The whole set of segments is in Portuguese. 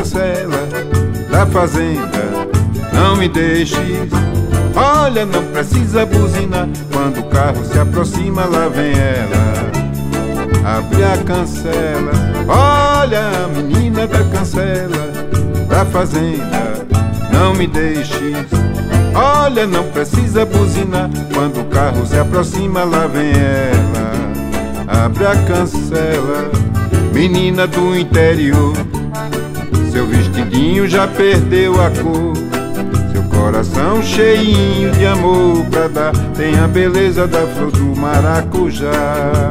cancela da fazenda, não me deixes. Olha, não precisa buzinar, quando o carro se aproxima, lá vem ela. Abre a cancela, olha a menina da cancela da fazenda, não me deixes. Olha, não precisa buzinar, quando o carro se aproxima, lá vem ela. Abre a cancela, menina do interior, seu vestidinho já perdeu a cor, seu coração cheinho de amor pra dar tem a beleza da flor do maracujá.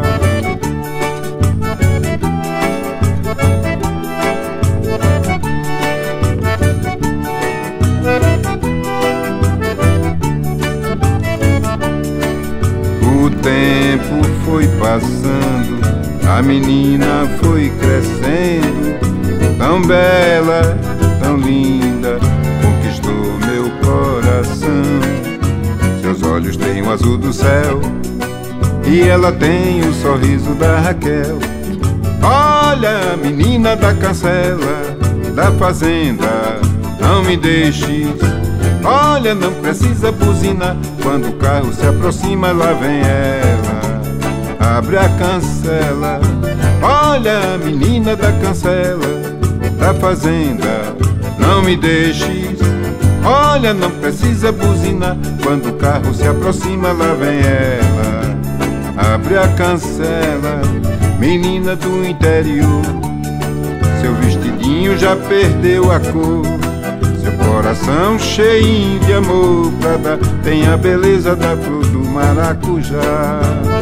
O tempo foi passando, a menina foi crescendo, tão bela, tão linda, conquistou meu coração. Seus olhos têm o azul do céu e ela tem o sorriso da Raquel. Olha a menina da cancela da fazenda, não me deixes. Olha, não precisa buzinar, quando o carro se aproxima, lá vem ela. Abre a cancela, olha a menina da cancela da fazenda, não me deixes. Olha, não precisa buzinar, quando o carro se aproxima, lá vem ela. Abre a cancela, menina do interior, seu vestidinho já perdeu a cor, seu coração cheinho de amor pra dar tem a beleza da flor do maracujá.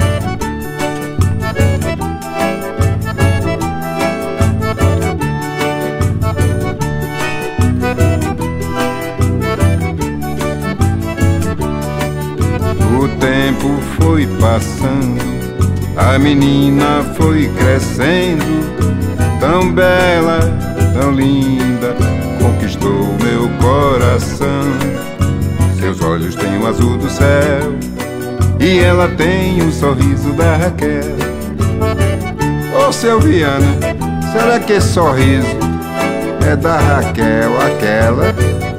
O tempo foi passando, a menina foi crescendo, tão bela, tão linda, conquistou meu coração. Seus olhos têm o azul do céu e ela tem o sorriso da Raquel. Ô seu Viana, será que esse sorriso é da Raquel, aquela?